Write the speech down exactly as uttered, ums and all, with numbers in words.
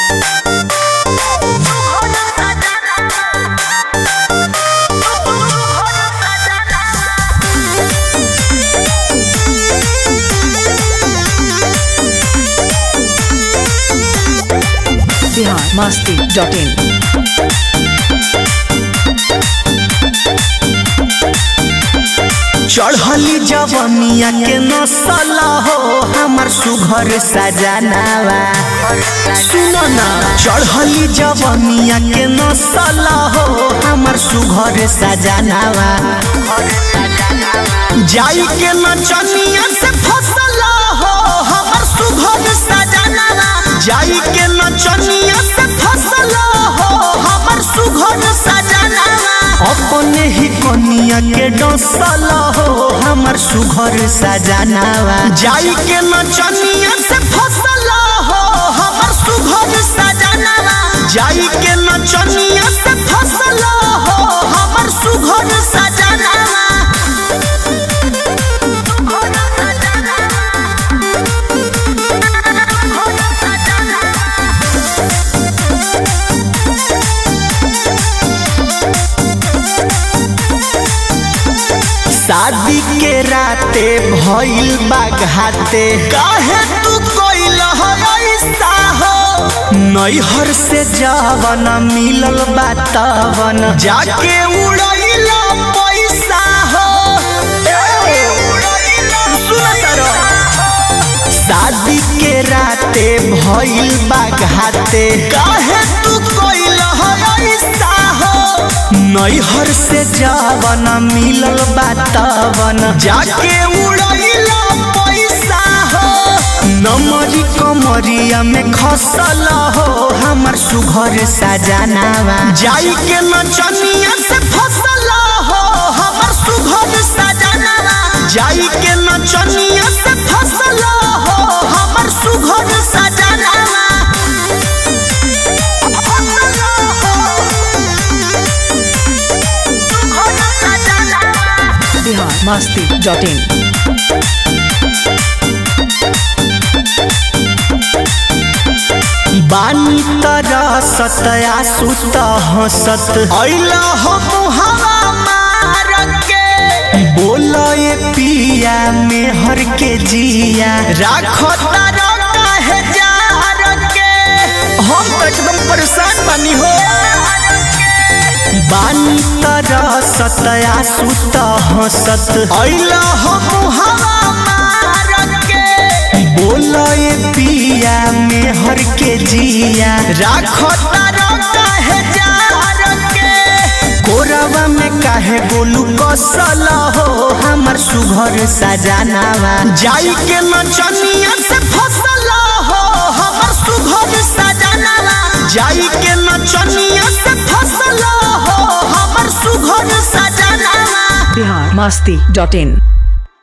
Bihar Masti dot इन। चढ़ली जवनिया के नसल हो हमार सुघर सजनावा। सुनो ना, चढ़ली जवनिया के नसल हो हमार सुघर सजनावा। जाई के नचनिया से फसल हो हमार सुघर सजनावा। जाई के नचनिया से फसल हो हमार सुघर सजनावा। अपने ही कनिया के डसल हो हमार सुघर सजनावा। जाई के नचनिया से फसल हो हमार सुघर सजनावा। जाई के नचनिया से फसल हो हमार सुघर सजनावा। शादी के राते भइल बाघाते काहे तू कोइल ऐसा हो। नैहर से जवन मिलल बा तवन जाके उड़ैल पैसा हो। शादी के राते भइल बाघाते काहे तू कोइल ऐसा हो। नैहर से जवन मिलल बा तवन जाके उड़ैल पैसा हो। नमरी कमरिया में खसल हो हमार सुघर सजनावा। जाई के नचनिया से फसल हो हमार सुघर सजनावा। जाई के नचनिया से फसल हो हमार सुघर सजनावा। Bihar Masti dot in. बानी तरह सतया सुत हंसत अइला हो मुहावा मार के। बोलो ये पिया मेहर के जिया राखो तारा काहे जार के। हम तो एकदम परेशान बानी हो। बानी तरह सतया सुत हंसत अइला हो मुहावा मार के। बोलो ये पिया मेहर के जिया राखो तारा काहे जार के। कोरवा में काहे बोलू कसल हो हमार सुघर सजनावा। जाई के नचनिया से फसल हो हमार सुघर सजनावा। जाई के नचनिया से फसल हो हमार सुघर सजनावा। बिहार मस्ती डॉट इन।